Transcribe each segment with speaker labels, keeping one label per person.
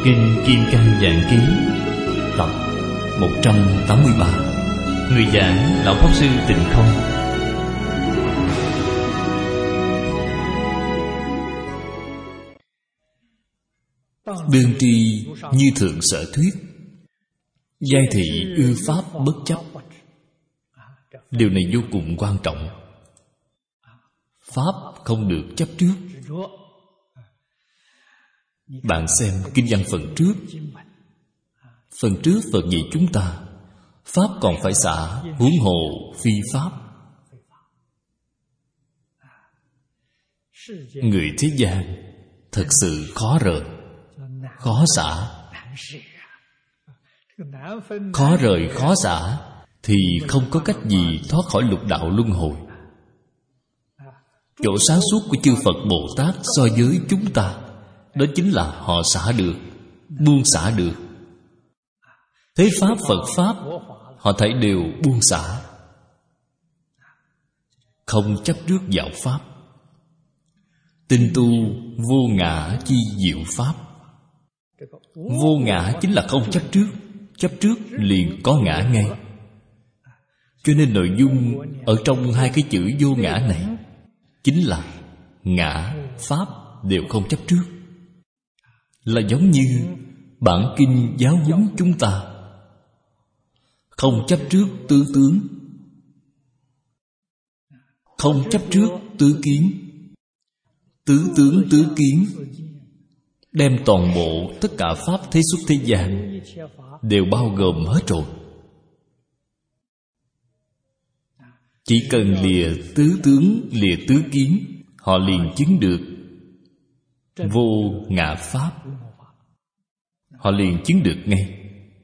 Speaker 1: Kinh Kim Cang Giảng Ký tập 183. Người giảng Lão Pháp Sư Tịnh Không. Đương tri như thượng sở thuyết, giai thị ư pháp bất chấp. Điều này vô cùng quan trọng. Pháp không được chấp trước. Bạn xem kinh văn phần trước. Phần trước Phật dạy chúng ta pháp còn phải xả, huống hồ phi pháp. Người thế gian thật sự khó rời, khó xả. Khó rời, khó xả thì không có cách gì thoát khỏi lục đạo luân hồi. Chỗ sáng suốt của chư Phật Bồ Tát so với chúng ta, đó chính là họ xả được, buông xả được. Thế Pháp, Phật Pháp, họ thấy đều buông xả, không chấp trước vào Pháp. Tinh tu vô ngã chi diệu Pháp. Vô ngã chính là không chấp trước. Chấp trước liền có ngã ngay. Cho nên nội dung ở trong hai cái chữ vô ngã này chính là ngã, Pháp đều không chấp trước. Là giống như bản kinh giáo huấn chúng ta, không chấp trước tứ tướng, không chấp trước tứ kiến. Tứ tướng tứ kiến đem toàn bộ tất cả pháp thế xuất thế gian đều bao gồm hết rồi. Chỉ cần lìa tứ tướng, lìa tứ kiến, họ liền chứng được vô ngã Pháp. Họ liền chứng được ngay.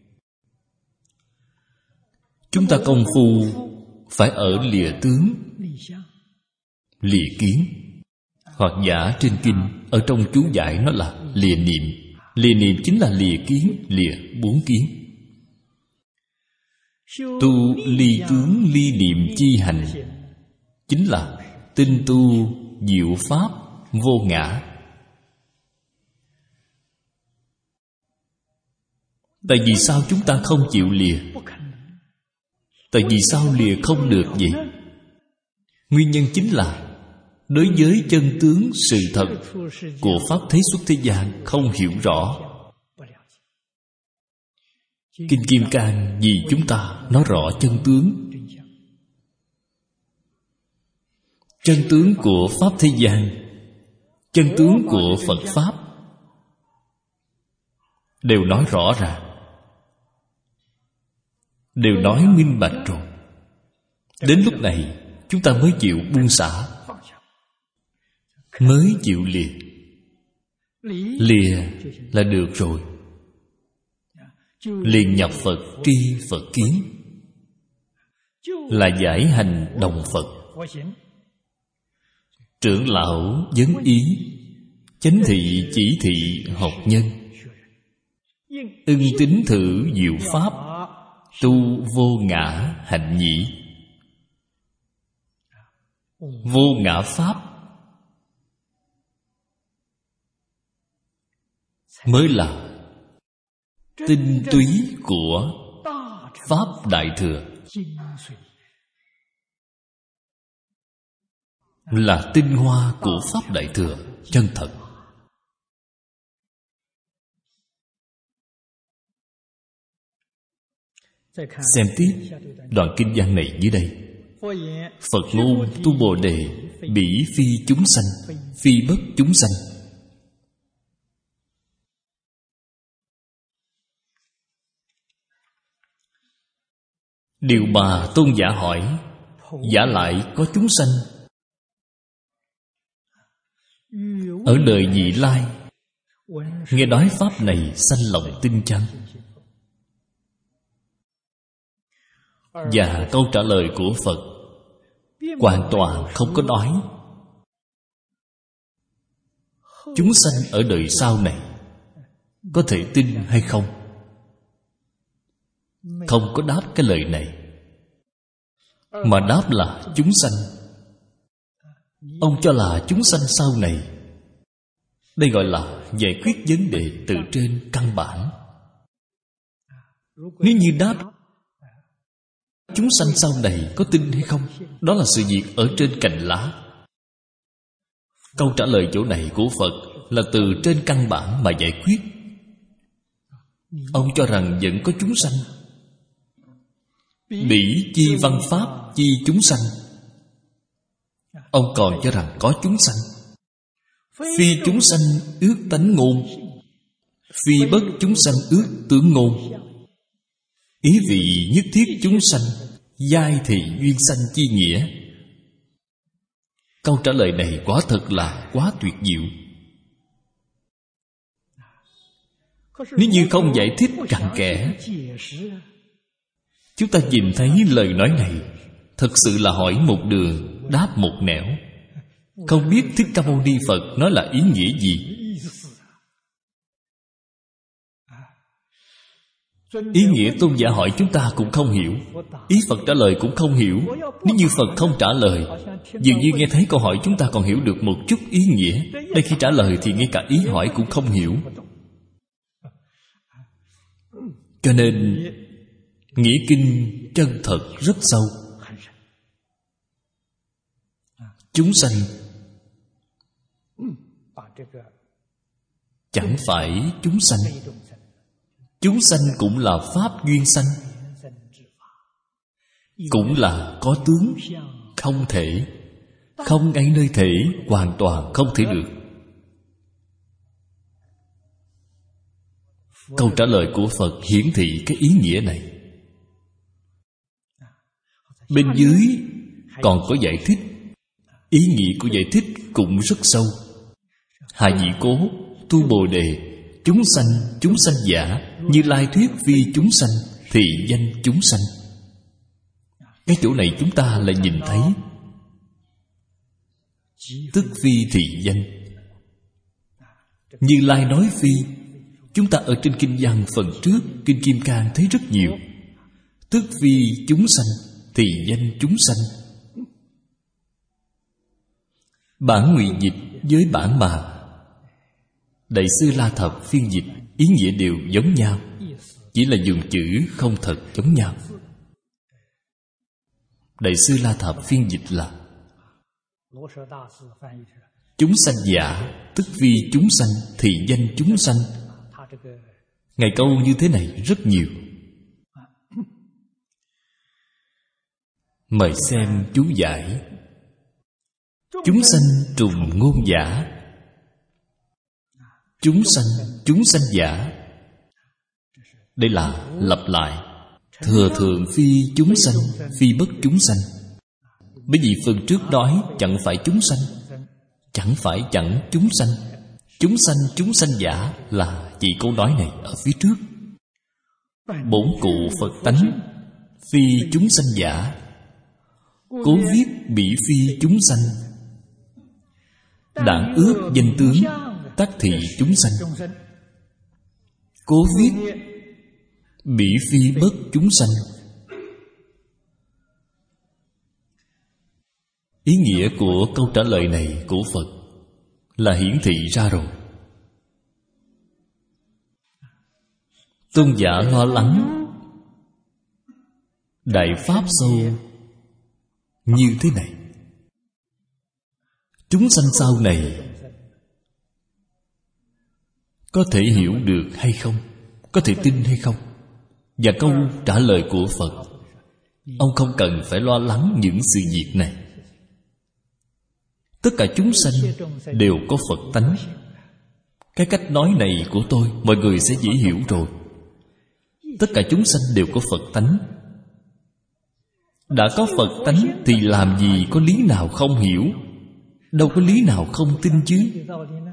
Speaker 1: Chúng ta công phu phải ở lìa tướng, lìa kiến. Hoặc giả trên kinh, ở trong chú giải nó là lìa niệm. Lìa niệm chính là lìa kiến, lìa bốn kiến. Tu ly tướng ly niệm chi hành chính là tinh tu diệu Pháp vô ngã. Tại vì sao chúng ta không chịu lìa? Tại vì sao lìa không được vậy? Nguyên nhân chính là đối với chân tướng sự thật của pháp thế xuất thế gian không hiểu rõ. Kinh Kim Cang vì chúng ta nói rõ chân tướng. Chân tướng của pháp thế gian, chân tướng của Phật Pháp đều nói rõ ràng, đều nói minh bạch rồi. Đến lúc này chúng ta mới chịu buông xả, mới chịu lìa. Lìa là được rồi, liền nhập Phật tri Phật kiến, là giải hành đồng Phật. Trưởng lão vấn ý, chánh thị chỉ thị học nhân, ưng tín thử diệu Pháp, tu vô ngã hạnh nhĩ. Vô ngã Pháp mới là tinh túy của Pháp Đại Thừa, là tinh hoa của Pháp Đại Thừa chân thật. Xem tiếp đoạn kinh văn này dưới đây. Phật ngôn tu Bồ Đề, bỉ phi chúng sanh, phi bất chúng sanh. Điều mà tôn giả hỏi, giả lại có chúng sanh ở đời vị lai nghe nói pháp này sanh lòng tin chăng? Và câu trả lời của Phật hoàn toàn không có nói chúng sanh ở đời sau này có thể tin hay không. Không có đáp cái lời này, mà đáp là chúng sanh. Ông cho là chúng sanh sau này Đây gọi là giải quyết vấn đề từ trên căn bản. Nếu như đáp chúng sanh sau này có tin hay không, đó là sự việc ở trên cành lá. Câu trả lời chỗ này của Phật là từ trên căn bản mà giải quyết. Ông cho rằng vẫn có chúng sanh. Bỉ chi văn pháp chi chúng sanh. Ông còn cho rằng có chúng sanh. Phi chúng sanh ước tánh ngôn, phi bất chúng sanh ước tướng ngôn. Ý vị nhất thiết chúng sanh, giai thị duyên sanh chi nghĩa. Câu trả lời này quả thật là quá tuyệt diệu. Nếu như không giải thích cặn kẽ, chúng ta nhìn thấy lời nói này thật sự là hỏi một đường đáp một nẻo, không biết Thích Ca Mâu Ni Phật nói là ý nghĩa gì. Ý nghĩa tôn giả hỏi chúng ta cũng không hiểu, ý Phật trả lời cũng không hiểu. Nếu như Phật không trả lời, dường như nghe thấy câu hỏi chúng ta còn hiểu được một chút ý nghĩa. Đây khi trả lời thì ngay cả ý hỏi cũng không hiểu. Cho nên nghĩa kinh chân thật rất sâu. Chúng sanh chẳng phải chúng sanh. Chúng sanh cũng là pháp duyên sanh, cũng là có tướng, không thể, không ngay nơi thể, hoàn toàn không thể được. Câu trả lời của Phật hiển thị cái ý nghĩa này. Bên dưới còn có giải thích. Ý nghĩa của giải thích cũng rất sâu. Hạ Nhị Cố, Tu Bồ Đề, chúng sanh giả, Như Lai thuyết phi chúng sanh, thị danh chúng sanh. Cái chỗ này chúng ta lại nhìn thấy tức phi thị danh. Như Lai nói phi, chúng ta ở trên kinh văn phần trước, kinh Kim Cang thấy rất nhiều. Tức phi chúng sanh, thị danh chúng sanh. Bản ngụy dịch với bản mà Đại sư La Thập phiên dịch, ý nghĩa đều giống nhau, chỉ là dùng chữ không thật giống nhau. Đại sư La Thập phiên dịch là chúng sanh giả, tức phi chúng sanh, thị danh chúng sanh. Ngài câu như thế này rất nhiều. Mời xem chú giải. Chúng sanh trùng ngôn giả. Chúng sanh giả. Đây là lặp lại. Thừa thượng phi chúng sanh, phi bất chúng sanh. Bởi vì phần trước nói chẳng phải chúng sanh, chẳng phải chẳng chúng sanh. Chúng sanh giả là chỉ câu nói này ở phía trước. Bổn cụ Phật tánh, phi chúng sanh giả. Cố viết bỉ phi chúng sanh. Đảng ước danh tướng, tắc thị chúng sanh. Cố viết bỉ phi bất chúng sanh. Ý nghĩa của câu trả lời này của Phật là hiển thị ra rồi. Tôn giả lo lắng đại pháp sâu như thế này. Chúng sanh sau này có thể hiểu được hay không, có thể tin hay không. Và câu trả lời của Phật, ông không cần phải lo lắng những sự việc này. Tất cả chúng sanh đều có Phật tánh. Cái cách nói này của tôi mọi người sẽ dễ hiểu rồi. Tất cả chúng sanh đều có Phật tánh. Đã có Phật tánh thì làm gì có lý nào không hiểu, đâu có lý nào không tin chứ.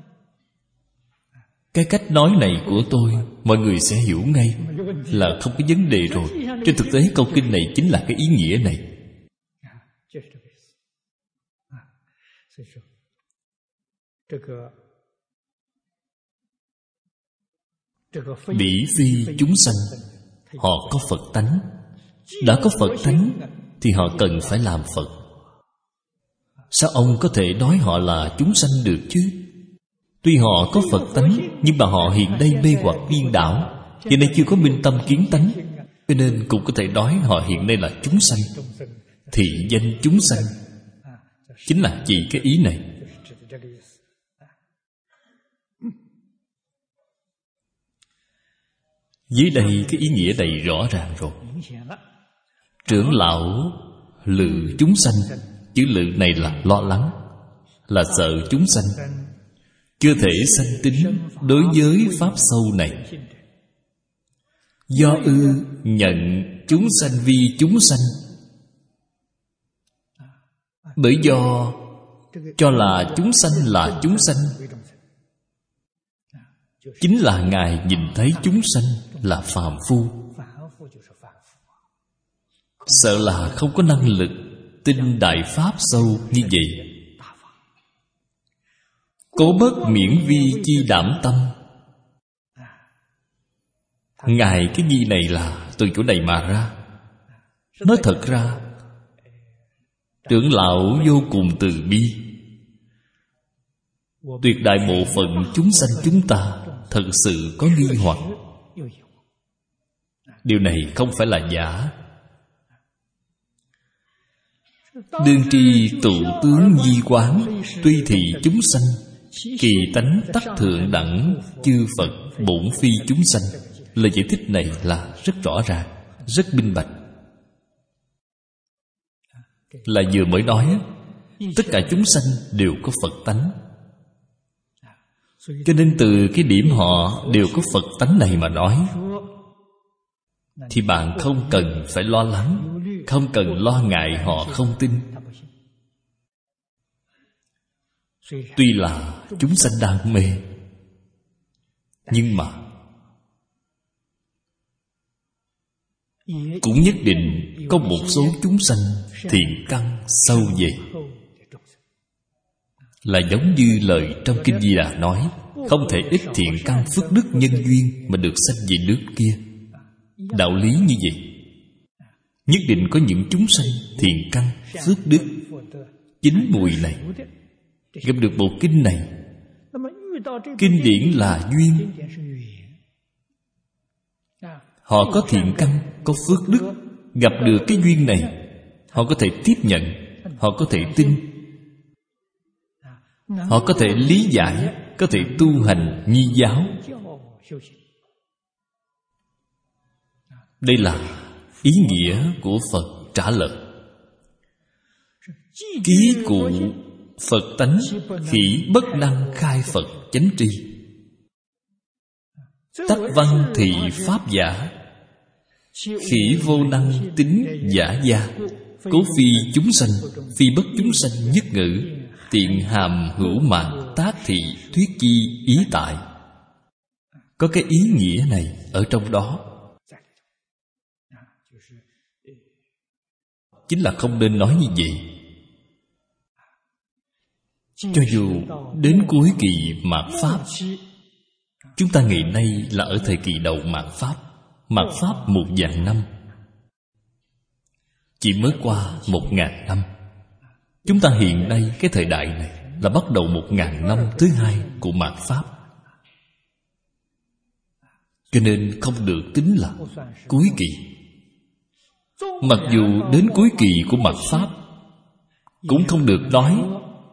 Speaker 1: Cái cách nói này của tôi mọi người sẽ hiểu ngay là không có vấn đề rồi. Trên thực tế câu kinh này chính là cái ý nghĩa này. Bỉ phi chúng sanh, họ có Phật tánh. Đã có Phật tánh thì họ cần phải làm Phật. Sao ông có thể nói họ là chúng sanh được chứ? Tuy họ có Phật tánh, nhưng mà họ hiện nay mê hoặc điên đảo, hiện nay chưa có minh tâm kiến tánh, cho nên cũng có thể nói họ hiện nay là chúng sanh. Thị danh chúng sanh chính là chỉ cái ý này. Dưới đây cái ý nghĩa này rõ ràng rồi. Trưởng lão lự chúng sanh. Chữ lự này là lo lắng, là sợ chúng sanh, chưa thể sanh tính đối với pháp sâu này. Do ư nhận chúng sanh vi chúng sanh, bởi do cho là chúng sanh là chúng sanh, chính là Ngài nhìn thấy chúng sanh là phàm phu, sợ là không có năng lực tin đại pháp sâu như vậy. Cố bất miễn vi chi đảm tâm. Ngài cái vi này là từ chỗ này mà ra. Nói thật ra, trưởng lão vô cùng từ bi. Tuyệt đại bộ phận chúng sanh chúng ta thật sự có nghi hoặc. Điều này không phải là giả. Đương tri tụ tướng di quán, tuy thị chúng sanh, kỳ tánh tắc thượng đẳng, chư Phật bổn phi chúng sanh. Lời giải thích này là rất rõ ràng, rất minh bạch. Là vừa mới nói, tất cả chúng sanh đều có Phật tánh. Cho nên từ cái điểm họ đều có Phật tánh này mà nói, thì bạn không cần phải lo lắng, không cần lo ngại họ không tin. Tuy là chúng sanh đang mê, nhưng mà cũng nhất định có một số chúng sanh thiện căn sâu về. Là giống như lời trong Kinh Di Đà nói, không thể ít thiện căn phước đức nhân duyên mà được sanh về nước kia. Đạo lý như vậy. Nhất định có những chúng sanh thiện căn phước đức chín mùi này gặp được bộ kinh này. Kinh điển là duyên. Họ có thiện căn, có phước đức, gặp được cái duyên này, họ có thể tiếp nhận, họ có thể tin, họ có thể lý giải, có thể tu hành nhi giáo. Đây là ý nghĩa của Phật trả lời. Ký cụ Phật tánh, khỉ bất năng khai Phật chánh tri. Tắc văn thị pháp giả, khỉ vô năng tính giả gia. Cố phi chúng sanh, phi bất chúng sanh nhất ngữ. Tiện hàm hữu mạng tác thị thuyết chi ý tại. Có cái ý nghĩa này ở trong đó. Chính là không nên nói như vậy. Cho dù đến cuối kỳ mạt Pháp, chúng ta ngày nay là ở thời kỳ đầu mạt Pháp. Mạt Pháp 1000 năm, chỉ mới qua 1000 năm. Chúng ta hiện nay cái thời đại này là bắt đầu 1000 năm thứ hai của mạt Pháp. Cho nên không được tính là cuối kỳ. Mặc dù đến cuối kỳ của mạt Pháp, cũng không được nói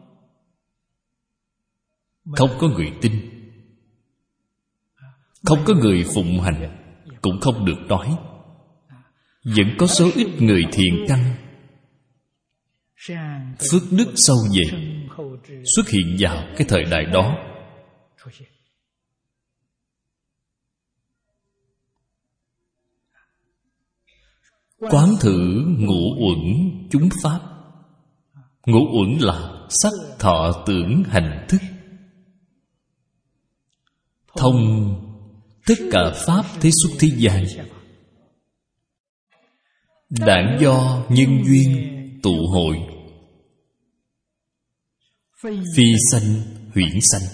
Speaker 1: không có người tin, không có người phụng hành, cũng không được nói. Vẫn có số ít người thiện căn, phước đức sâu về, xuất hiện vào cái thời đại đó. Quán thử ngũ uẩn chúng pháp. Ngũ uẩn là sắc, thọ, tưởng, hành, thức. Thông tất cả pháp thế xuất thế gian. Đản do nhân duyên tụ hội, phi sanh huyễn sanh.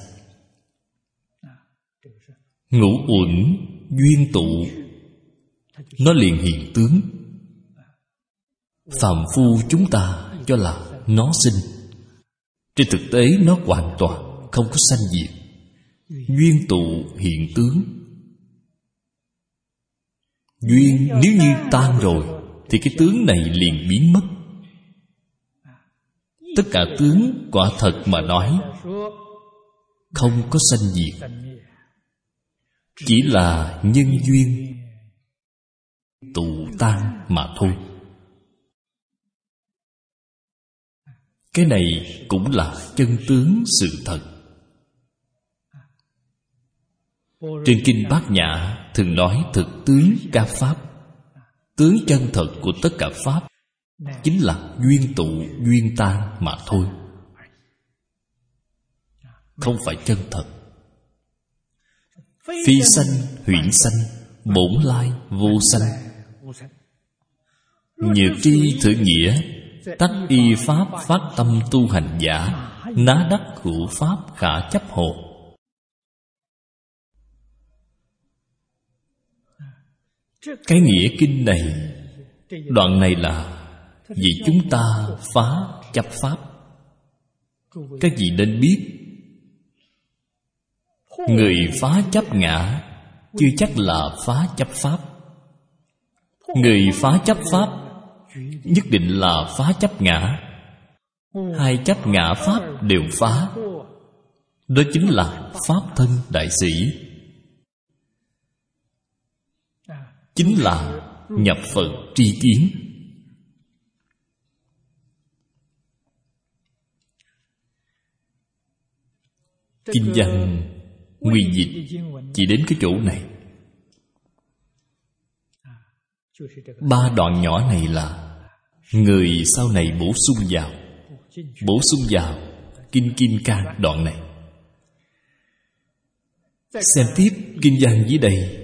Speaker 1: Ngũ uẩn duyên tụ, nó liền hiện tướng. Phàm phu chúng ta cho là nó sinh, trên thực tế nó hoàn toàn không có sanh diệt. Duyên tụ hiện tướng. Duyên nếu như tan rồi thì cái tướng này liền biến mất. Tất cả tướng quả thật mà nói không có sanh diệt, chỉ là nhân duyên tụ tan mà thôi. Cái này cũng là chân tướng sự thật. Trên Kinh Bát Nhã thường nói thực tướng các pháp. Tướng chân thật của tất cả pháp chính là duyên tụ, duyên tan mà thôi, không phải chân thật. Phi sanh, huyễn sanh, bổn lai, vô sanh. Nhược tri thử nghĩa, tắc y pháp phát tâm tu hành giả, ná đắc hữu pháp khả chấp hộ. Cái nghĩa kinh này, đoạn này là vì chúng ta phá chấp pháp. Các vị nên biết, người phá chấp ngã chưa chắc là phá chấp pháp. Người phá chấp pháp nhất định là phá chấp ngã. Hai chấp ngã pháp đều phá. Đó chính là pháp thân đại sĩ, chính là nhập Phật tri kiến. Kinh văn nguyên dịch chỉ đến cái chỗ này. Ba đoạn nhỏ này là người sau này bổ sung vào. Bổ sung vào Kinh Kim Cang đoạn này. Xem tiếp kinh văn dưới đây.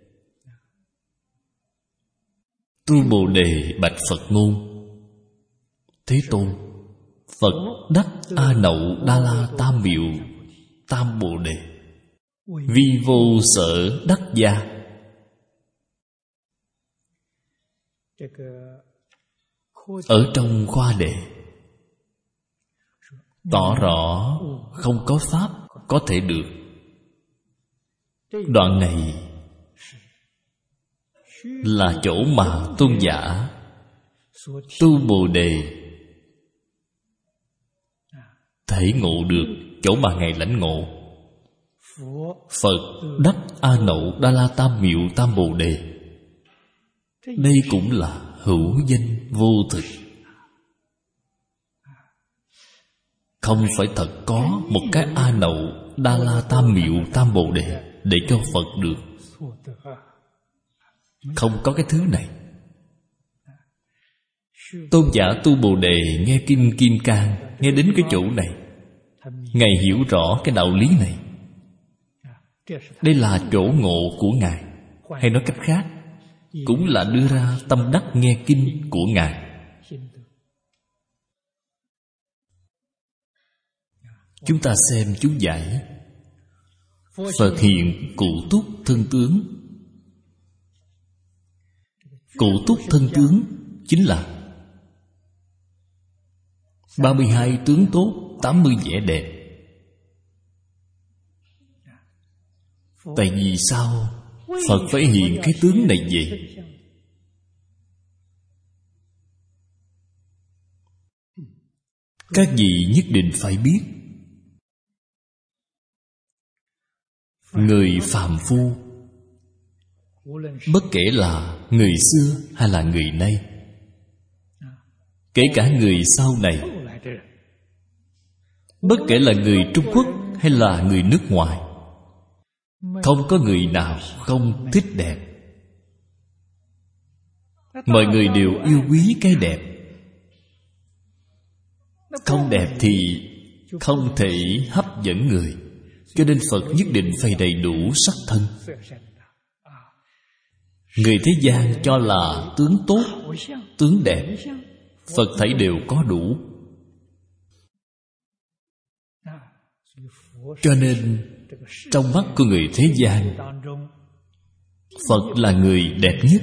Speaker 1: Tu Bồ Đề bạch Phật ngôn: Thế Tôn, Phật đắc A Nậu Đa La Tam Miệu Tam Bồ Đề, vi vô sở đắc gia. Ở trong khoa đề tỏ rõ không có pháp có thể được. Đoạn này là chỗ mà tôn giả tu Bồ Đề thể ngộ được, chỗ mà Ngài lãnh ngộ. Phật đắc A Nậu Đa La Tam Miệu Tam Bồ Đề, đây cũng là hữu danh vô thực. Không phải thật có một cái A Nậu Đa La Tam Miệu Tam Bồ Đề để cho Phật được. Không có cái thứ này. Tôn giả tu Bồ Đề nghe Kinh Kim Cang, nghe đến cái chỗ này, Ngài hiểu rõ cái đạo lý này. Đây là chỗ ngộ của Ngài. Hay nói cách khác, cũng là đưa ra tâm đắc nghe kinh của Ngài. Chúng ta xem chú giải. Phật hiện cụ túc thân tướng. Cụ túc thân tướng chính là 32 tướng tốt, 80 vẻ đẹp. Tại vì sao Phật phải hiện cái tướng này vậy? Các vị nhất định phải biết, người phàm phu, bất kể là người xưa hay là người nay, kể cả người sau này, bất kể là người Trung Quốc hay là người nước ngoài, không có người nào không thích đẹp. Mọi người đều yêu quý cái đẹp. Không đẹp thì không thể hấp dẫn người. Cho nên Phật nhất định phải đầy đủ sắc thân. Người thế gian cho là tướng tốt, tướng đẹp, Phật thấy đều có đủ. Cho nên trong mắt của người thế gian, Phật là người đẹp nhất,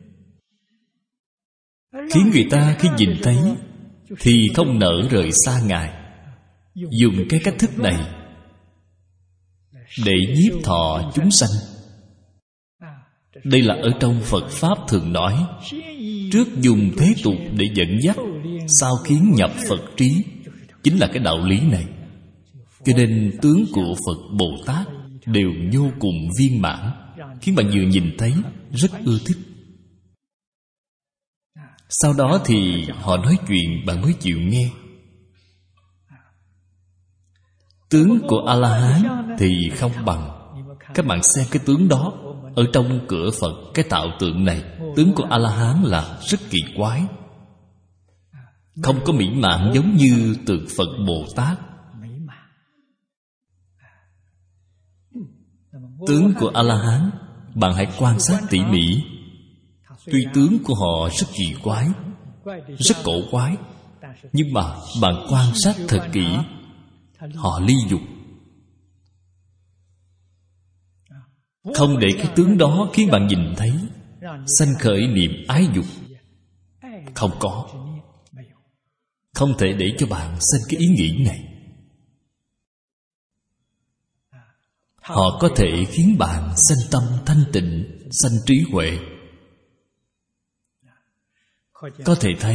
Speaker 1: khiến người ta khi nhìn thấy thì không nỡ rời xa Ngài. Dùng cái cách thức này để nhiếp thọ chúng sanh. Đây là ở trong Phật Pháp thường nói, trước dùng thế tục để dẫn dắt, sau khiến nhập Phật trí. Chính là cái đạo lý này. Cho nên tướng của Phật Bồ Tát đều vô cùng viên mãn, khiến bạn vừa nhìn thấy rất ưa thích. Sau đó thì họ nói chuyện bạn mới chịu nghe. Tướng của A-la-hán thì không bằng. Các bạn xem cái tướng đó ở trong cửa Phật, cái tạo tượng này, tướng của A-la-hán là rất kỳ quái, không có mỹ mãn giống như tượng Phật Bồ Tát. Tướng của A-la-hán bạn hãy quan sát tỉ mỉ. Tuy tướng của họ rất kỳ quái, rất cổ quái, nhưng mà bạn quan sát thật kỹ, họ ly dục. Không để cái tướng đó khiến bạn nhìn thấy sanh khởi niệm ái dục. Không có. Không thể để cho bạn sanh cái ý nghĩ này. Họ có thể khiến bạn sanh tâm thanh tịnh, sanh trí huệ. Có thể thấy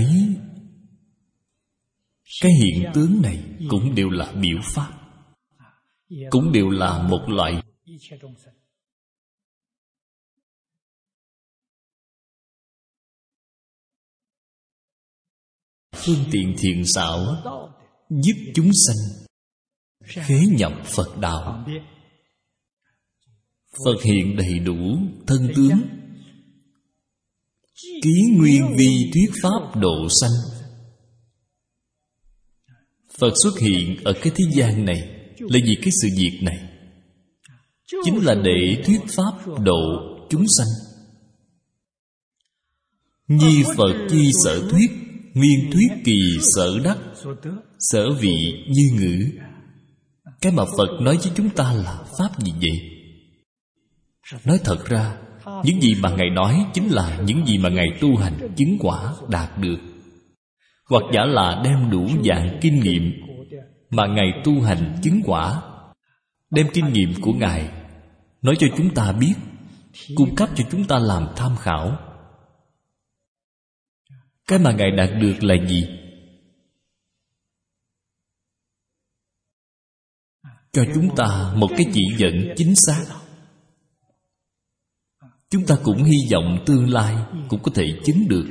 Speaker 1: cái hiện tướng này cũng đều là biểu pháp, cũng đều là một loại phương tiện thiện xảo, giúp chúng sanh khế nhập Phật đạo. Phật hiện đầy đủ thân tướng, ký nguyên vi thuyết pháp độ sanh. Phật xuất hiện ở cái thế gian này là vì cái sự việc này, chính là để thuyết pháp độ chúng sanh. Nhi Phật chi sở thuyết, nguyên thuyết kỳ sở đắc, sở vị như ngữ. Cái mà Phật nói với chúng ta là pháp gì vậy? Nói thật ra, những gì mà Ngài nói chính là những gì mà Ngài tu hành chứng quả đạt được, hoặc giả là đem đủ dạng kinh nghiệm mà Ngài tu hành chứng quả, đem kinh nghiệm của Ngài nói cho chúng ta biết, cung cấp cho chúng ta làm tham khảo. Cái mà Ngài đạt được là gì? Cho chúng ta một cái chỉ dẫn chính xác. Chúng ta cũng hy vọng tương lai cũng có thể chứng được.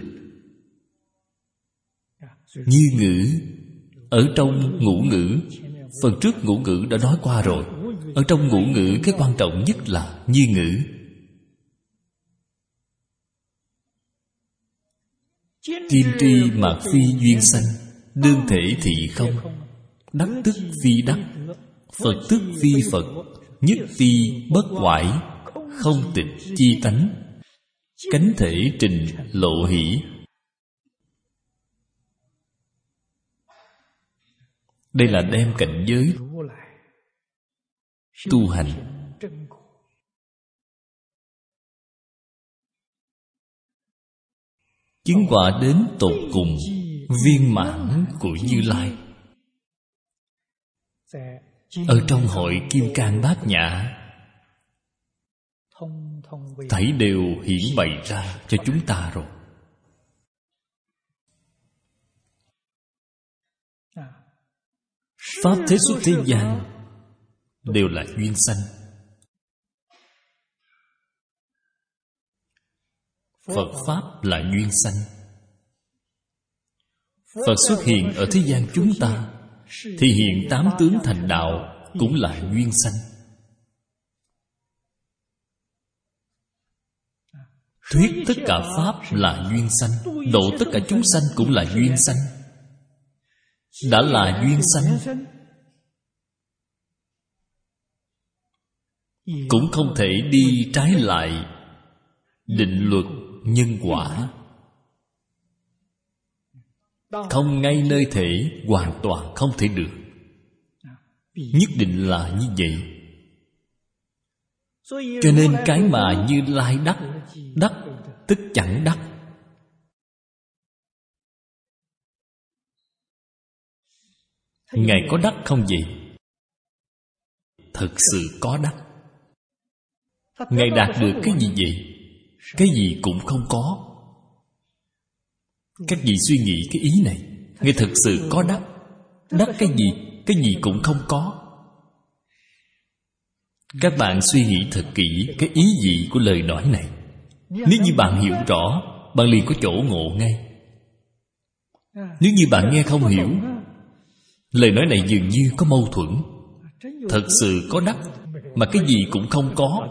Speaker 1: Như ngữ, ở trong ngũ ngữ, phần trước ngũ ngữ đã nói qua rồi. Ở trong ngũ ngữ, cái quan trọng nhất là như ngữ. Kim tri mạc phi duyên sanh, đương thể thị không, đắc tức phi đắc, Phật tức phi Phật, nhất ti bất hoại, không tịch chi tánh, cánh thể trình lộ hỷ. Đây là đem cảnh giới tu hành chứng quả đến tột cùng viên mãn của Như Lai. Ở trong hội Kim Cang Bát Nhã, thảy đều hiển bày ra cho chúng ta rồi. Pháp thế xuất thế gian đều là duyên sanh. Phật Pháp là duyên sanh. Phật xuất hiện ở thế gian chúng ta thì hiện tám tướng thành đạo cũng là duyên sanh. Thuyết tất cả Pháp là duyên sanh, độ tất cả chúng sanh cũng là duyên sanh. Đã là duyên sanh, cũng không thể đi trái lại định luật nhân quả. Không ngay nơi thể, hoàn toàn không thể được. Nhất định là như vậy. Cho nên cái mà Như Lai đắc, đắc tức chẳng đắc. Ngài có đắc không vậy? thật sự có đắc. Ngài đạt được cái gì vậy? Cái gì cũng không có. Các vị suy nghĩ cái ý này. Ngài thực sự có đắc. Đắc cái gì? Cái gì cũng không có. Các bạn suy nghĩ thật kỹ cái ý gì của lời nói này. Nếu như bạn hiểu rõ, bạn liền có chỗ ngộ ngay. Nếu như bạn nghe không hiểu, lời nói này dường như có mâu thuẫn. Thật sự có đắc mà cái gì cũng không có.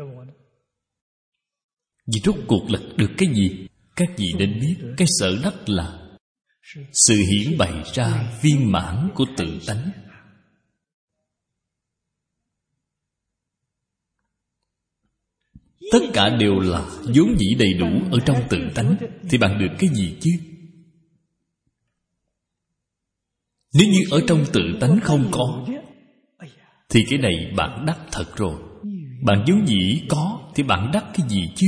Speaker 1: Vì rốt cuộc là được cái gì? Các vị nên biết, cái sở đắc là sự hiển bày ra viên mãn của tự tánh. Tất cả đều là vốn dĩ đầy đủ ở trong tự tánh. Thì bạn được cái gì chứ? Nếu như ở trong tự tánh không có, thì cái này bạn đắc thật rồi. Bạn vốn dĩ có, thì bạn đắc cái gì chứ?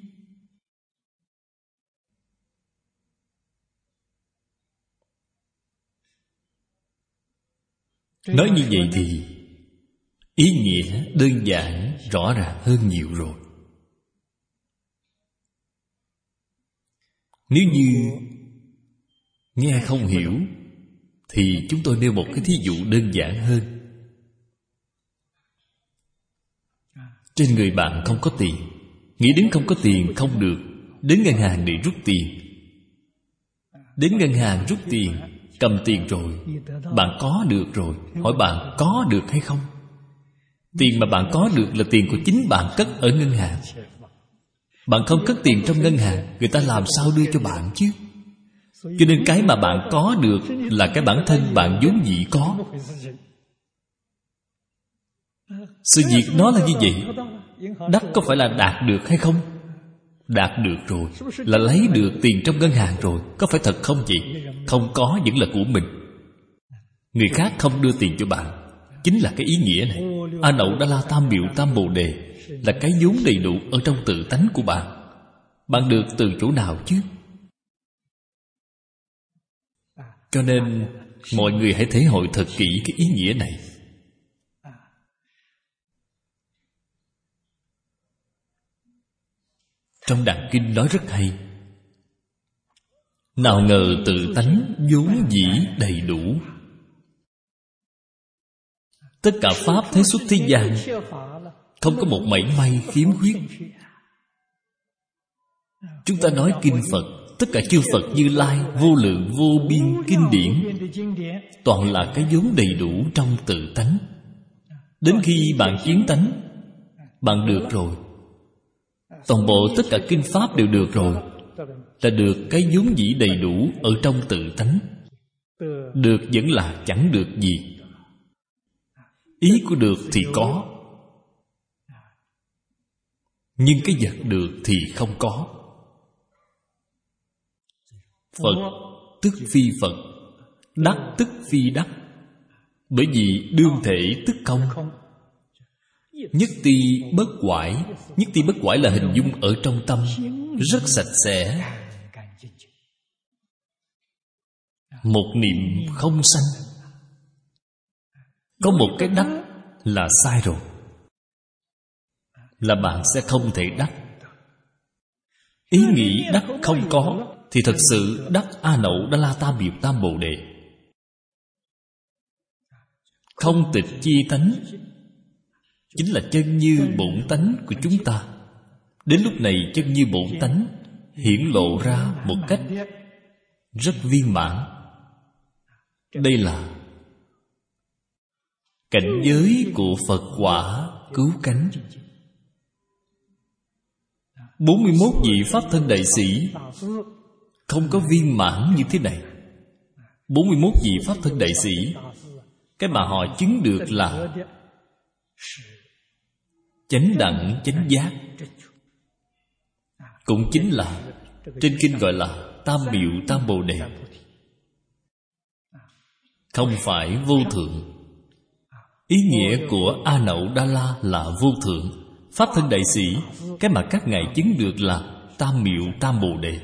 Speaker 1: Nói như vậy thì ý nghĩa đơn giản, rõ ràng hơn nhiều rồi. Nếu như nghe không hiểu, thì chúng tôi nêu một cái thí dụ đơn giản hơn. Trên người bạn không có tiền. Nghĩ đến không có tiền không được, đến ngân hàng để rút tiền. Đến ngân hàng rút tiền, cầm tiền rồi, bạn có được rồi. Hỏi bạn có được hay không? Tiền mà bạn có được là tiền của chính bạn cất ở ngân hàng. Bạn không cất tiền trong ngân hàng, người ta làm sao đưa cho bạn chứ? Cho nên cái mà bạn có được là cái bản thân bạn vốn dĩ có. Sự việc nó là như vậy. Đắc có phải là đạt được hay không? Đạt được rồi, là lấy được tiền trong ngân hàng rồi. Có phải thật không vậy? Không có vẫn là của mình. Người khác không đưa tiền cho bạn. Chính là cái ý nghĩa này. A Nậu Đa La Tam Miệu Tam Bồ Đề là cái vốn đầy đủ ở trong tự tánh của bạn. Bạn được từ chỗ nào chứ? Cho nên mọi người hãy thể hội thật kỹ cái ý nghĩa này. Trong Đàn Kinh nói rất hay. Nào ngờ tự tánh vốn dĩ đầy đủ. Tất cả pháp thế xuất thế gian không có một mảy may khiếm khuyết. Chúng ta nói kinh Phật, tất cả chư Phật Như Lai vô lượng vô biên kinh điển toàn là cái vốn đầy đủ trong tự tánh. Đến khi bạn kiến tánh, bạn được rồi. Toàn bộ tất cả kinh pháp đều được rồi, là được cái vốn dĩ đầy đủ ở trong tự tánh. Được vẫn là chẳng được gì. Ý của được thì có, nhưng cái vật được thì không có. Phật tức phi Phật, đắc tức phi đắc. Bởi vì đương thể tức không. Nhất ti bất quải. Nhất ti bất quải là hình dung ở trong tâm, rất sạch sẽ. Một niệm không sanh. Có một cái đắc là sai rồi, là bạn sẽ không thể đắc. Ý nghĩ đắc không có, thì thật sự đắc A Nậu Đa La Tam Miệu Tam Bồ Đề. Không tịch chi tánh chính là chân như bổn tánh của chúng ta. Đến lúc này chân như bổn tánh hiển lộ ra một cách rất viên mãn. Đây là cảnh giới của Phật quả cứu cánh. 41 vị Pháp Thân Đại Sĩ không có viên mãn như thế này. 41 vị Pháp Thân Đại Sĩ, cái mà họ chứng được là chánh đẳng chánh giác. Cũng chính là trên kinh gọi là Tam Miệu Tam Bồ Đề. Không phải vô thượng. Ý nghĩa của A Nậu Đa La là vô thượng. Pháp Thân Đại Sĩ, cái mà các ngài chứng được là Tam Miệu Tam Bồ Đề.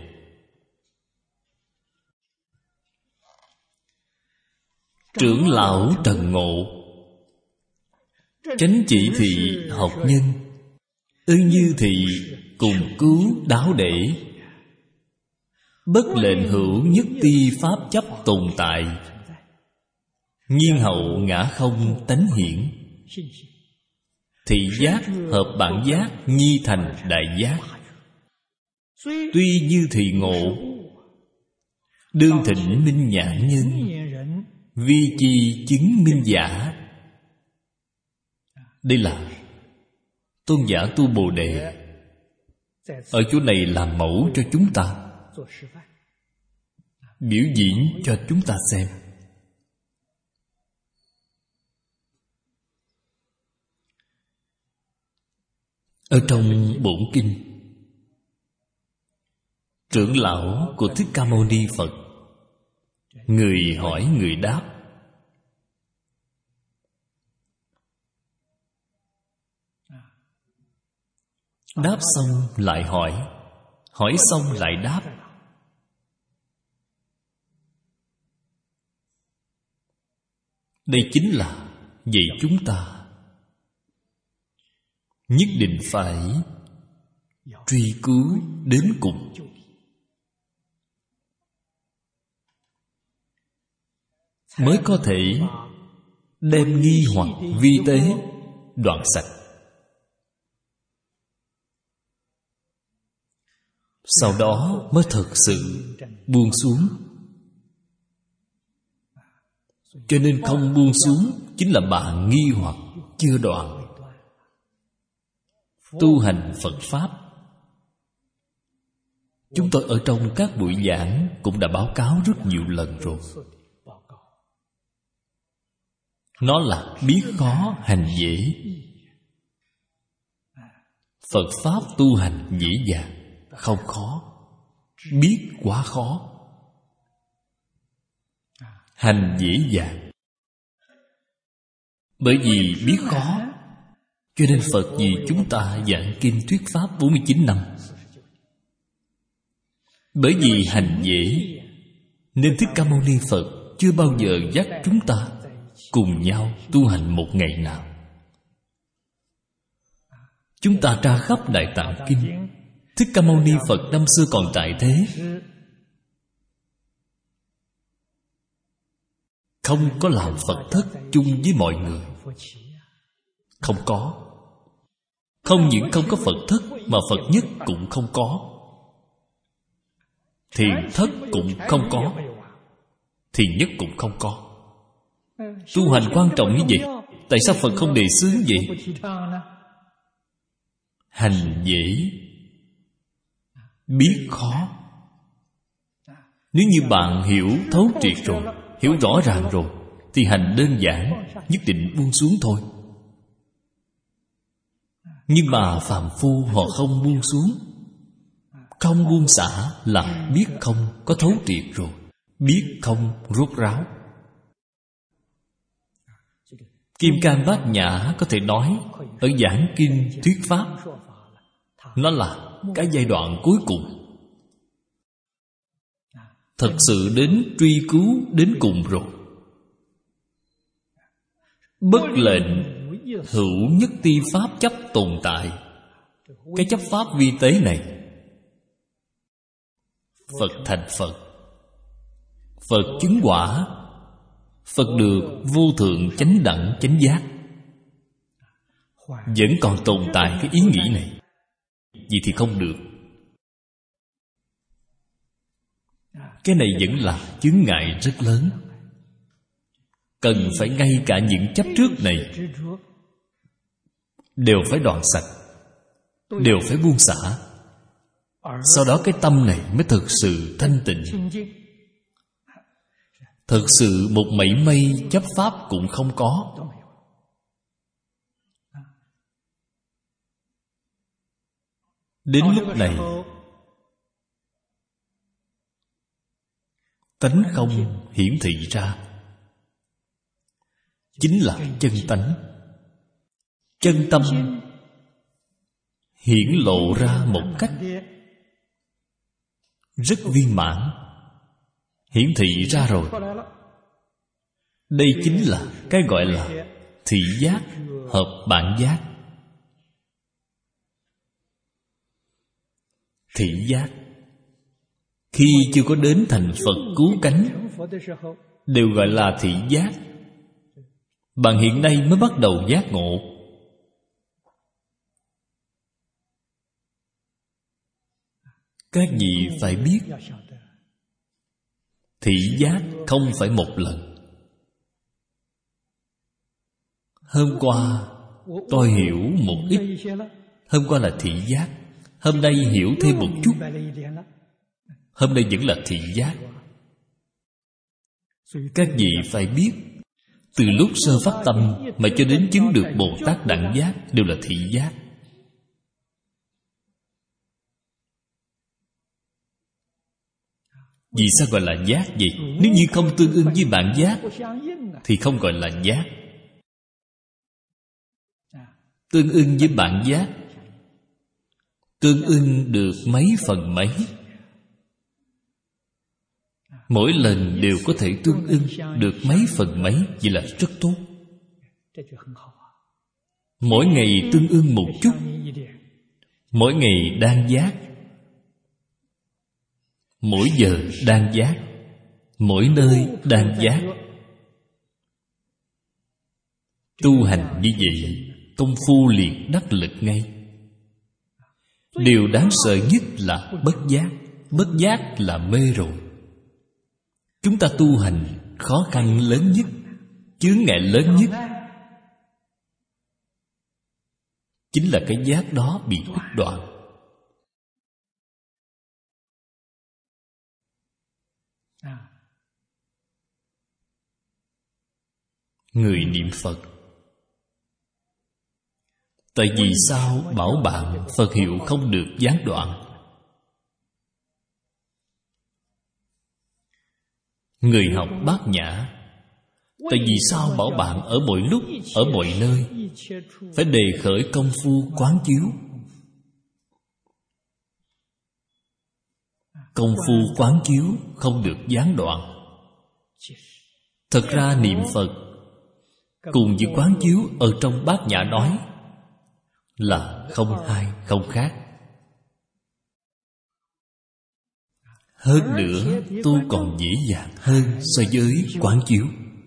Speaker 1: Trưởng lão Trần Ngộ, chánh chỉ thị học nhân, ưng như thị cùng cứu đáo để. Bất lệnh hữu nhất ti pháp chấp tồn tại, nhiên hậu ngã không tánh hiển. Thị giác hợp bản giác, nhi thành đại giác. Tuy như thị ngộ, đương thịnh minh nhãn nhân, vi chi chứng minh giả. Đây là tôn giả Tu Bồ Đề ở chỗ này làm mẫu cho chúng ta, biểu diễn cho chúng ta xem. Ở trong bổn kinh, trưởng lão của Thích Ca Mâu Ni Phật, người hỏi người đáp. Đáp xong lại hỏi, hỏi xong lại đáp. Đây chính là dạy chúng ta nhất định phải truy cứu đến cùng, mới có thể đem nghi hoặc vi tế đoạn sạch. Sau đó mới thực sự buông xuống. Cho nên không buông xuống chính là bạn nghi hoặc chưa đoạn. Tu hành Phật Pháp, chúng tôi ở trong các buổi giảng cũng đã báo cáo rất nhiều lần rồi. Nó là biết khó hành dễ. Phật Pháp tu hành dễ dàng, không khó. Biết quá khó. Hành dễ dàng. Bởi vì biết khó, cho nên Phật vì chúng ta giảng kinh thuyết Pháp 49 năm. Bởi vì hành dễ, nên Thích Ca Mâu Ni Phật chưa bao giờ dắt chúng ta cùng nhau tu hành một ngày nào. Chúng ta tra khắp Đại Tạng Kinh, Thích Ca Mâu Ni Phật năm xưa còn tại thế, không có làm Phật thất chung với mọi người. Không có. Không những không có Phật thất, mà Phật nhất cũng không có. Thiền thất cũng không có. Thiền nhất cũng không có. Tu hành quan trọng như vậy, tại sao Phật không đề xướng vậy? Hành dễ, biết khó. Nếu như bạn hiểu thấu triệt rồi, hiểu rõ ràng rồi, thì hành đơn giản, nhất định buông xuống thôi. Nhưng mà phàm phu họ không buông xuống. Không buông xả là biết không có thấu triệt rồi, biết không rốt ráo. Kim Cang Bát Nhã có thể nói ở giảng kinh thuyết Pháp, nó là cái giai đoạn cuối cùng. Thật sự đến truy cứu đến cùng rồi. Bất lệnh hữu nhất ti pháp chấp tồn tại. Cái chấp pháp vi tế này, Phật thành Phật, Phật chứng quả, Phật được vô thượng chánh đẳng chánh giác, vẫn còn tồn tại cái ý nghĩ này. Vậy thì không được. Cái này vẫn là chướng ngại rất lớn. Cần phải ngay cả những chấp trước này đều phải đoạn sạch, đều phải buông xả. Sau đó cái tâm này mới thực sự thanh tịnh. Thực sự một mảy may chấp pháp cũng không có. Đến lúc này, tánh không hiển thị ra, chính là chân tánh. Chân tâm hiển lộ ra một cách rất viên mãn, hiển thị ra rồi. Đây chính là cái gọi là thị giác hợp bản giác. Thị giác khi chưa có đến thành Phật cứu cánh đều gọi là thị giác. Bạn hiện nay mới bắt đầu giác ngộ. Các vị phải biết, thị giác không phải một lần. Hôm qua tôi hiểu một ít. Hôm qua là thị giác, hôm nay hiểu thêm một chút. Hôm nay vẫn là thị giác. Các vị phải biết, từ lúc sơ phát tâm mà cho đến chứng được Bồ Tát Đẳng Giác đều là thị giác. Vì sao gọi là giác vậy? Nếu như không tương ưng với bản giác thì không gọi là giác. Tương ưng với bản giác, tương ưng được mấy phần mấy. Mỗi lần đều có thể tương ưng được mấy phần mấy, vậy là rất tốt. Mỗi ngày tương ưng một chút, mỗi ngày đang giác, mỗi giờ đang giác, mỗi nơi đang giác. Tu hành như vậy, công phu liền đắc lực ngay. Điều đáng sợ nhất là bất giác. Bất giác là mê rồi. Chúng ta tu hành khó khăn lớn nhất, chướng ngại lớn nhất chính là cái giác đó bị đứt đoạn. Người niệm Phật, tại vì sao bảo bạn Phật hiệu không được gián đoạn? Người học Bát Nhã, tại vì sao bảo bạn ở mọi lúc, ở mọi nơi phải đề khởi công phu quán chiếu? Công phu quán chiếu không được gián đoạn. Thật ra niệm Phật cùng với quán chiếu ở trong Bát Nhã nói là không hai không khác. Hơn nữa, tu còn dễ dàng hơn so với quán chiếu.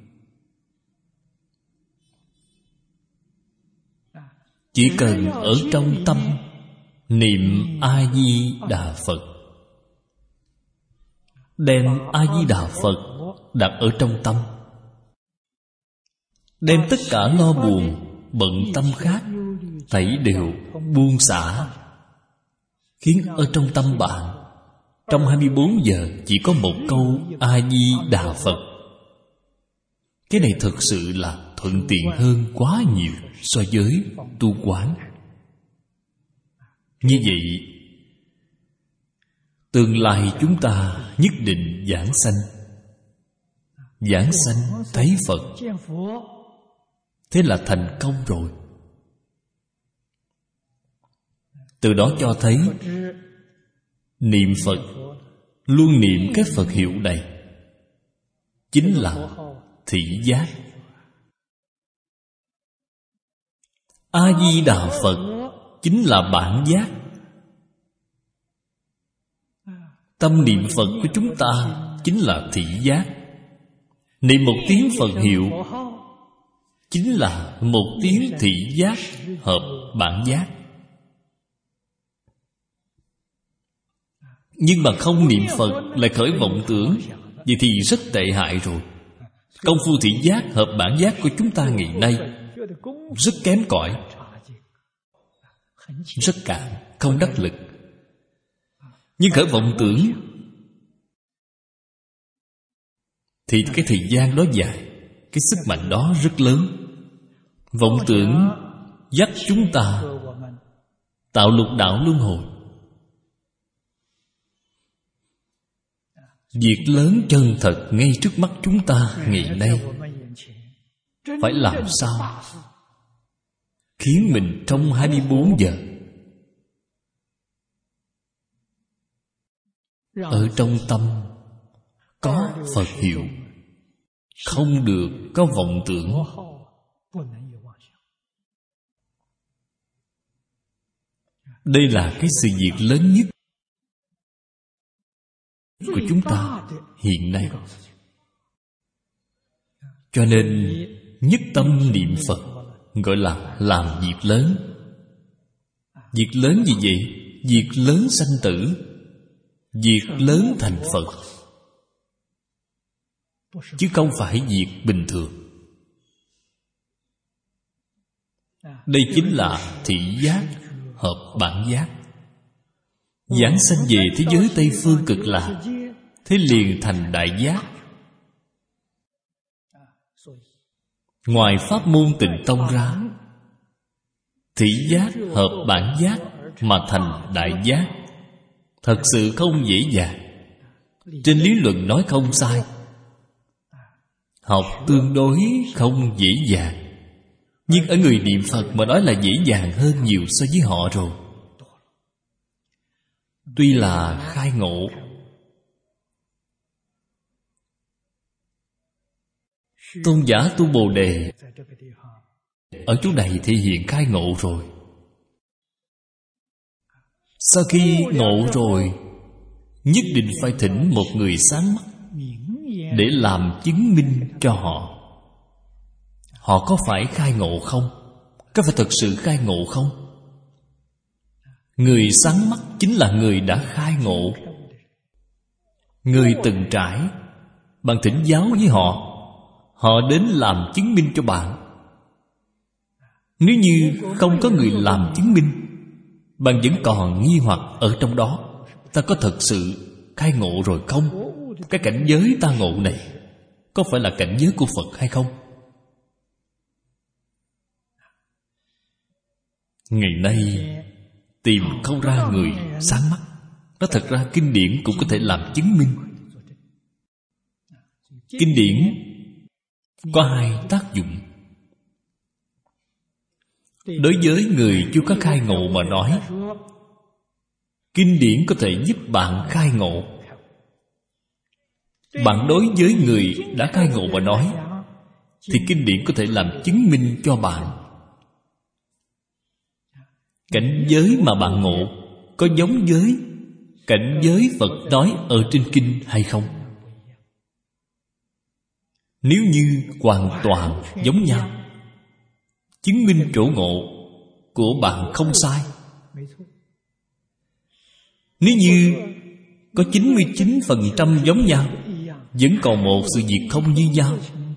Speaker 1: Chỉ cần ở trong tâm niệm A-di-đà Phật, đem A-di-đà Phật đặt ở trong tâm, đem tất cả lo buồn, bận tâm khác thảy đều buông xả, khiến ở trong tâm bạn trong 24 giờ chỉ có một câu A-di-đà Phật. Cái này thực sự là thuận tiện hơn quá nhiều so với tu quán. Như vậy, tương lai chúng ta nhất định giảng sanh. Giảng sanh thấy Phật, thế là thành công rồi. Từ đó cho thấy niệm Phật, luôn niệm cái Phật hiệu này chính là thị giác. A-di-đà Phật chính là bản giác. Tâm niệm Phật của chúng ta chính là thị giác. Niệm một tiếng Phật hiệu chính là một tiếng thị giác hợp bản giác. Nhưng mà không niệm Phật lại khởi vọng tưởng, vậy thì rất tệ hại rồi. Công phu thị giác hợp bản giác của chúng ta ngày nay rất kém cỏi, rất cạn, không đắc lực. Nhưng khởi vọng tưởng thì cái thời gian đó dài, cái sức mạnh đó rất lớn. Vọng tưởng dắt chúng ta tạo lục đạo luân hồi. Việc lớn chân thật ngay trước mắt chúng ta ngày nay phải làm sao khiến mình trong 24 giờ ở trong tâm có Phật hiệu, không được có vọng tưởng. Đây là cái sự việc lớn nhất của chúng ta hiện nay. Cho nên nhất tâm niệm Phật gọi là làm việc lớn. Việc lớn gì vậy? Việc lớn sanh tử, việc lớn thành Phật, chứ không phải việc bình thường. Đây chính là thị giác hợp bản giác. Giảng sanh về thế giới Tây Phương Cực Lạc, thế liền thành đại giác. Ngoài pháp môn Tịnh Tông ra, thị giác hợp bản giác mà thành đại giác, thật sự không dễ dàng. Trên lý luận nói không sai, học tương đối không dễ dàng. Nhưng ở người niệm Phật mà nói là dễ dàng hơn nhiều so với họ rồi. Tuy là khai ngộ, tôn giả tu Bồ Đề ở chỗ này thể hiện khai ngộ rồi. Sau khi ngộ rồi, nhất định phải thỉnh một người sáng mắt để làm chứng minh cho họ. Họ có phải khai ngộ không? Có phải thật sự khai ngộ không? Người sáng mắt chính là người đã khai ngộ, người từng trải. Bạn thỉnh giáo với họ, họ đến làm chứng minh cho bạn. Nếu như không có người làm chứng minh, bạn vẫn còn nghi hoặc ở trong đó. Ta có thật sự khai ngộ rồi không? Cái cảnh giới ta ngộ này có phải là cảnh giới của Phật hay không? Ngày nay tìm không ra người sáng mắt. Nói thật ra kinh điển cũng có thể làm chứng minh. Kinh điển có hai tác dụng. Đối với người chưa có khai ngộ mà nói, kinh điển có thể giúp bạn khai ngộ. Bạn đối với người đã khai ngộ mà nói, thì kinh điển có thể làm chứng minh cho bạn. Cảnh giới mà bạn ngộ có giống với cảnh giới Phật nói ở trên kinh hay không? Nếu như hoàn toàn giống nhau, chứng minh chỗ ngộ của bạn không sai. Nếu như có 99% giống nhau, vẫn còn một sự việc không như nhau,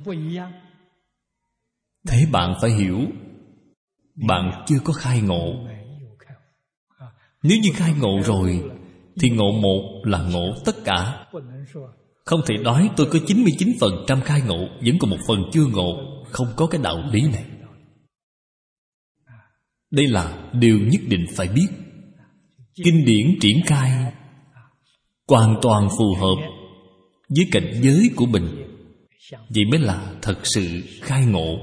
Speaker 1: thế bạn phải hiểu bạn chưa có khai ngộ. Nếu như khai ngộ rồi thì ngộ một là ngộ tất cả. Không thể nói tôi có 99% khai ngộ, vẫn còn một phần chưa ngộ. Không có cái đạo lý này. Đây là điều nhất định phải biết. Kinh điển triển khai hoàn toàn phù hợp với cảnh giới của mình, vậy mới là thật sự khai ngộ.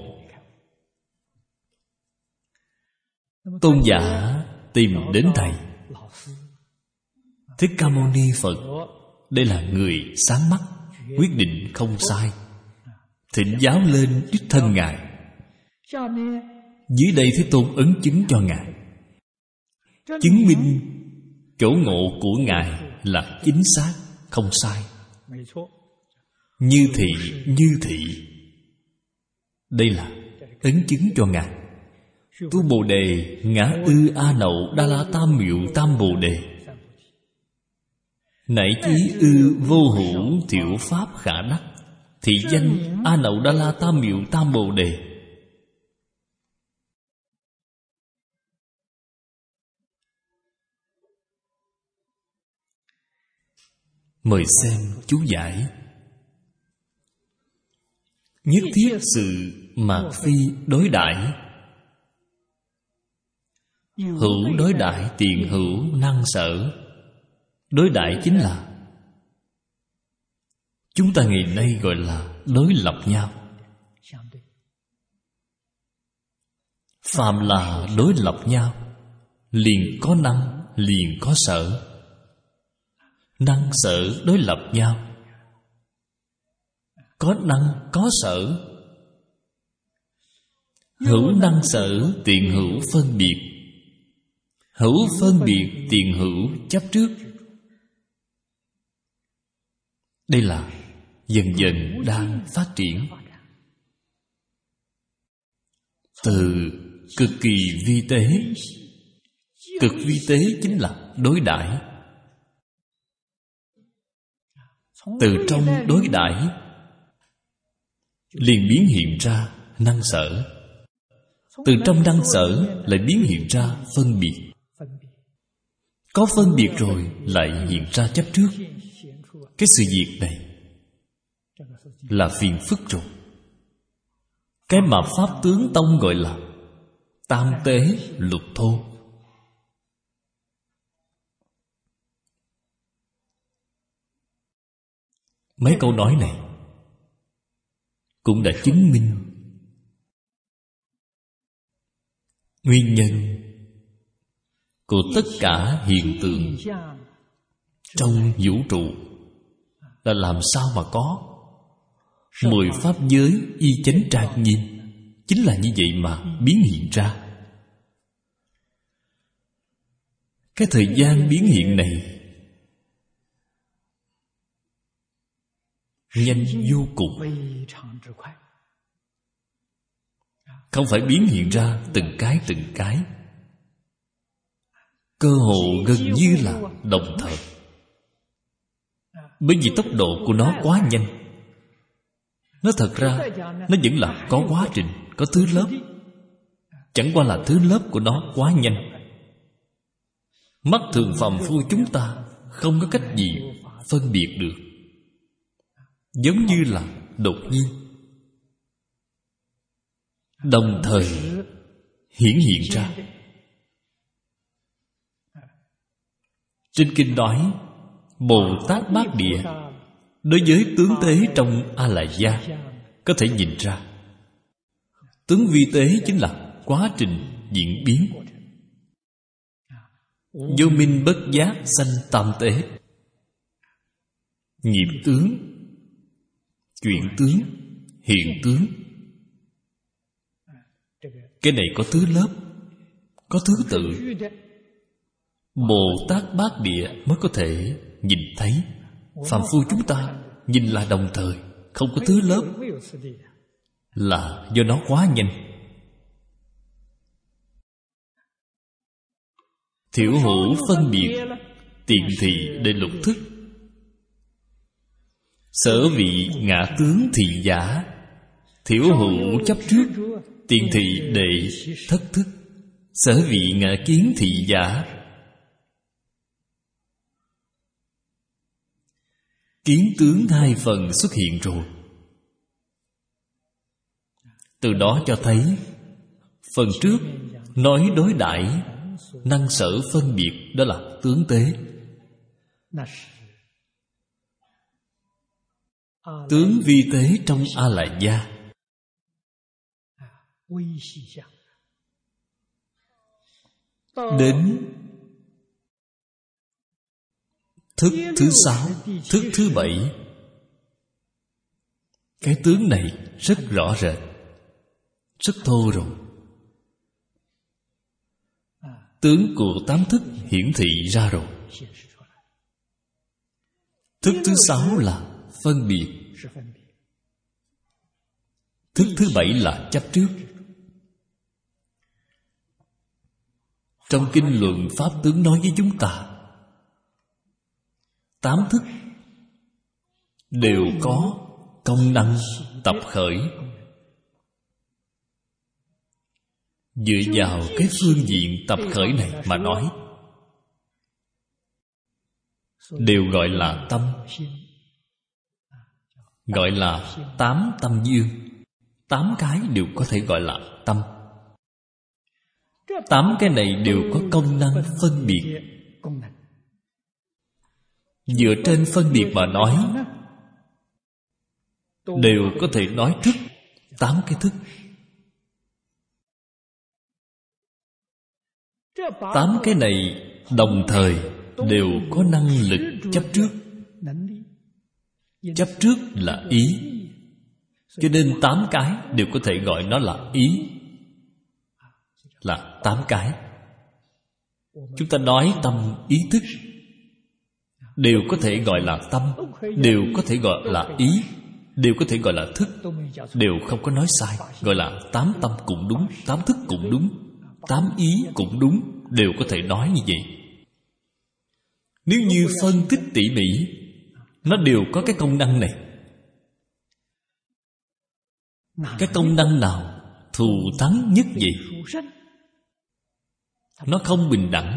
Speaker 1: Tôn giả tìm đến Thầy Thích Ca Mâu Ni Phật. Đây là người sáng mắt, quyết định không sai, thỉnh giáo lên đích thân Ngài. Dưới đây Thế Tôn ấn chứng cho Ngài, chứng minh chỗ ngộ của Ngài là chính xác, không sai. Như thị. Đây là ấn chứng cho Ngài. Tu Bồ Đề ngã ư a nậu đa la tam miệu tam Bồ Đề, nảy chí ư vô hữu thiểu pháp khả đắc, thị danh a nậu đa la tam miệu tam Bồ Đề. Mời xem chú giải. Nhất thiết sự mạt phi đối đãi, hữu đối đãi tiền hữu năng sở. Đối đãi chính là chúng ta ngày nay gọi là đối lập nhau. Phàm là đối lập nhau, liền có năng, liền có sở. Năng sở đối lập nhau, có năng có sở. Hữu năng sở tiện hữu phân biệt. Hữu phân biệt tiền hữu chấp trước. Đây là dần dần đang phát triển. Từ cực kỳ vi tế. Cực vi tế chính là đối đãi. Từ trong đối đãi liền biến hiện ra năng sở. Từ trong năng sở lại biến hiện ra phân biệt. Có phân biệt rồi lại hiện ra chấp trước. Cái sự việc này là phiền phức rồi. Cái mà Pháp tướng tông gọi là tam tế lục thô. Mấy câu nói này cũng đã chứng minh nguyên nhân của tất cả hiện tượng trong vũ trụ là làm sao mà có. 10 pháp giới y chánh trang nghiêm chính là như vậy mà biến hiện ra. Cái thời gian biến hiện này nhanh vô cùng. Không phải biến hiện ra từng cái, cơ hồ gần như là đồng thời. Bởi vì tốc độ của nó quá nhanh. Nó thật ra nó vẫn là có quá trình, có thứ lớp. Chẳng qua là thứ lớp của nó quá nhanh. Mắt thường phàm phu chúng ta không có cách gì phân biệt được. Giống như là đột nhiên, đồng thời hiển hiện ra. Trên kinh nói Bồ Tát Bát Địa đối với tướng tế trong A-la gia có thể nhìn ra. Tướng vi tế chính là quá trình diễn biến. Vô minh bất giác sanh tam tế. Nghiệp tướng, chuyện tướng, hiện tướng. Cái này có thứ lớp, có thứ tự. Bồ Tát Bát Địa mới có thể nhìn thấy. Phàm phu chúng ta nhìn là đồng thời, không có thứ lớp, là do nó quá nhanh. Thiểu hữu phân biệt, tiện thị để lục thức. Sở vị ngã tướng thị giả, thiểu hữu chấp trước, tiện thị để thất thức. Sở vị ngã kiến thị giả. Kiến tướng hai phần xuất hiện rồi. Từ đó cho thấy phần trước nói đối đãi năng sở phân biệt, đó là tướng tế. Tướng vi tế trong A-la gia. Đến thức thứ 6, thức thứ 7, cái tướng này rất rõ rệt, rất thô rồi. Tướng của 8 thức hiển thị ra rồi. Thức thứ 6 là phân biệt. Thức thứ 7 là chấp trước. Trong kinh luận Pháp tướng nói với chúng ta, 8 thức đều có công năng tập khởi. Dựa vào cái phương diện tập khởi này mà nói, đều gọi là tâm, gọi là 8 tâm dương. 8 cái đều có thể gọi là tâm. 8 cái này đều có công năng phân biệt. Dựa trên phân biệt mà nói, đều có thể nói thức 8 cái thức. 8 cái này đồng thời đều có năng lực chấp trước. Chấp trước là ý, cho nên 8 cái đều có thể gọi nó là ý, là 8 cái. Chúng ta nói tâm, ý thức đều có thể gọi là tâm, đều có thể gọi là ý, đều có thể gọi là thức, đều không có nói sai. Gọi là 8 tâm cũng đúng, 8 thức cũng đúng, 8 ý cũng đúng, đều có thể nói như vậy. Nếu như phân tích tỉ mỉ, nó đều có cái công năng này. Cái công năng nào thù thắng nhất vậy? Nó không bình đẳng.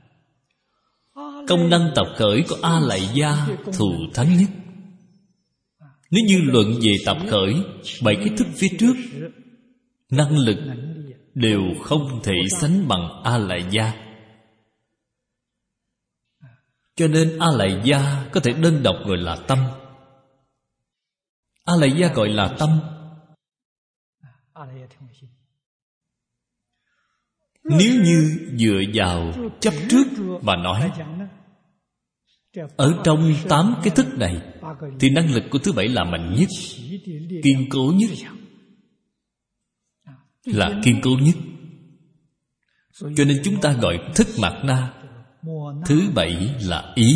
Speaker 1: Công năng tập khởi của A Lại Gia thù thắng nhất. Nếu như luận về tập khởi 7 cái thức phía trước, năng lực đều không thể sánh bằng A Lại Gia. Cho nên A Lại Gia có thể đơn độc gọi là tâm. A Lại Gia gọi là tâm. Nếu như dựa vào chấp trước mà nói, ở trong 8 cái thức này thì năng lực của thứ 7 là mạnh nhất, kiên cố nhất, là kiên cố nhất. Cho nên chúng ta gọi thức mạt na. Thứ 7 là ý.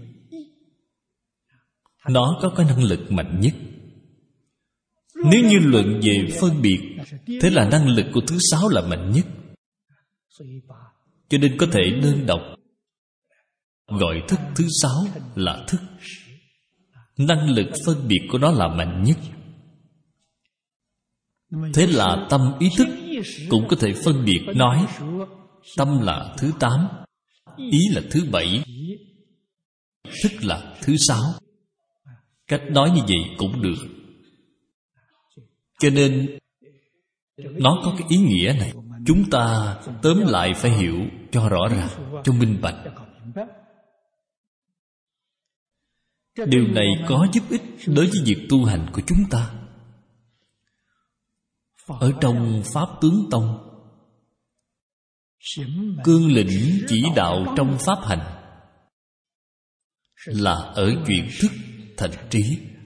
Speaker 1: Nó có cái năng lực mạnh nhất. Nếu như luận về phân biệt, thế là năng lực của thứ 6 là mạnh nhất. Cho nên có thể đơn độc gọi thức thứ 6 là thức. Năng lực phân biệt của nó là mạnh nhất. Thế là tâm ý thức cũng có thể phân biệt nói tâm là thứ 8, ý là thứ 7, thức là thứ 6. Cách nói như vậy cũng được. Cho nên nó có cái ý nghĩa này. Chúng ta tóm lại phải hiểu cho rõ ràng, cho minh bạch. Điều này có giúp ích đối với việc tu hành của chúng ta. Ở trong Pháp Tướng Tông, cương lĩnh chỉ đạo trong pháp hành là ở chuyện thức thành trí.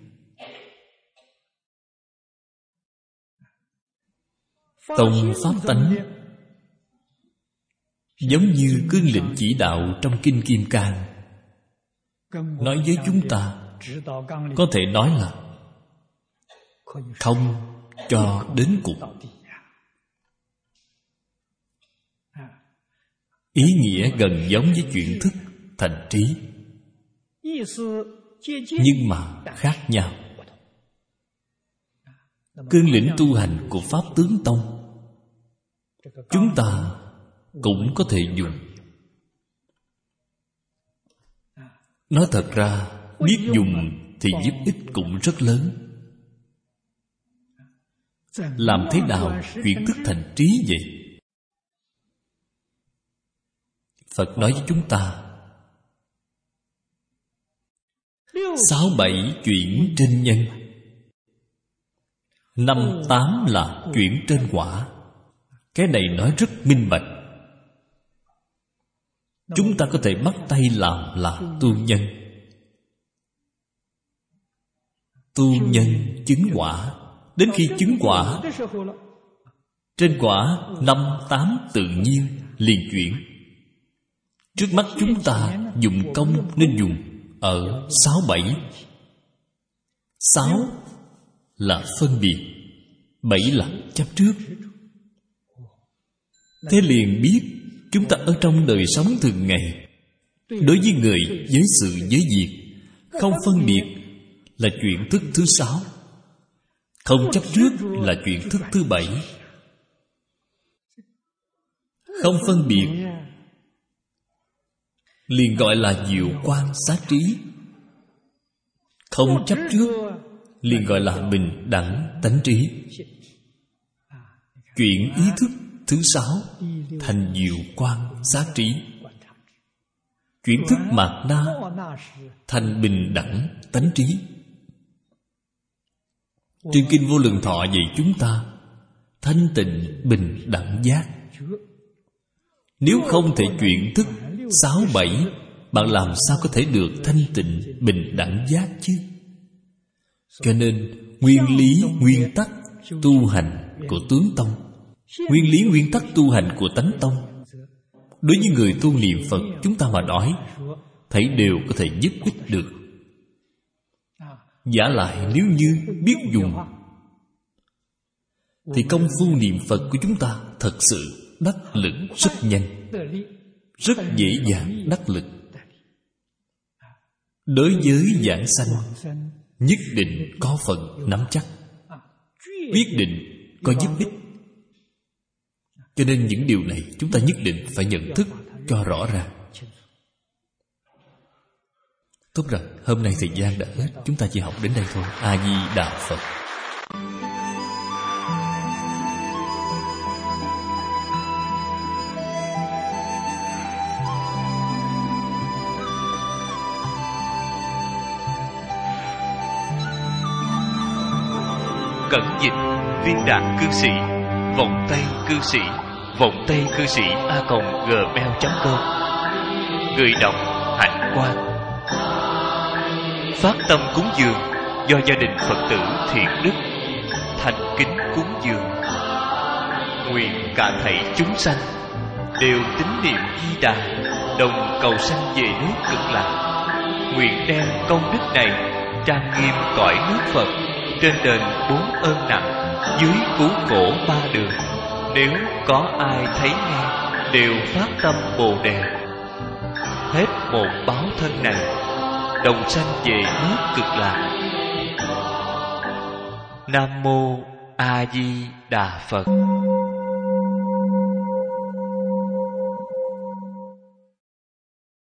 Speaker 1: Tông pháp tánh giống như cương lĩnh chỉ đạo trong Kinh Kim Cang, nói với chúng ta có thể nói là không cho đến cùng. Ý nghĩa gần giống với chuyện thức thành trí, nhưng mà khác nhau. Cương lĩnh tu hành của Pháp Tướng Tông chúng ta cũng có thể dùng. Nói thật ra, biết dùng thì giúp ích cũng rất lớn. Làm thế nào chuyển thức thành trí vậy? Phật nói với chúng ta 6-7 chuyển trên nhân, 5-8 là chuyển trên quả. Cái này nói rất minh bạch. Chúng ta có thể bắt tay làm là tu nhân. Tu nhân chứng quả. Đến khi chứng quả, trên quả 5-8 tự nhiên liền chuyển. Trước mắt chúng ta dùng công nên dùng ở 6-7. 6 là phân biệt, 7 là chấp trước. Thế liền biết chúng ta ở trong đời sống thường ngày, đối với người, với sự, với việc, không phân biệt là chuyện thức thứ 6, không chấp trước là chuyện thức thứ 7. Không phân biệt liền gọi là diệu quan sát trí. Không chấp trước liền gọi là bình đẳng tánh trí. Chuyển ý thức thứ 6 thành diệu quan sát trí. Chuyển thức mạt na thành bình đẳng tánh trí. Trên Kinh Vô Lượng Thọ dạy chúng ta thanh tịnh bình đẳng giác. Nếu không thể chuyển thức 6-7, bạn làm sao có thể được thanh tịnh bình đẳng giác chứ? Cho nên nguyên lý nguyên tắc tu hành của Tướng Tông, nguyên lý nguyên tắc tu hành của Tánh Tông Đối với người tu niệm Phật chúng ta mà nói, thấy đều có thể giúp ích được. Vả lại nếu như biết dùng thì công phu niệm Phật của chúng ta thật sự đắc lực rất nhanh, rất dễ dàng đắc lực. Đối với giảng sanh nhất định có phần nắm chắc, quyết định có giúp ích. Cho nên những điều này chúng ta nhất định phải nhận thức cho rõ ràng. Tốt rồi, hôm nay thời gian đã hết, chúng ta chỉ học đến đây thôi. A Di Đà Phật.
Speaker 2: Cẩn dịch Viên Đạt Cư Sĩ, Vọng Tây Cư Sĩ, Vọng Tây Cư Sĩ @gmail.com. Người đọc Hạnh Quang. Phát tâm cúng dường do gia đình Phật tử Thiện Đức thành kính cúng dường. Nguyện cả thảy chúng sanh đều tín niệm Di Đà, đồng cầu sanh về nước Cực Lạc. Nguyện đem công đức này trang nghiêm cõi nước Phật, trên đền 4 ơn nặng, dưới cứu khổ 3 đường. Nếu có ai thấy nghe đều phát tâm Bồ Đề, hết một báo thân này đồng sanh về nước Cực Lạc. Nam Mô A Di Đà Phật.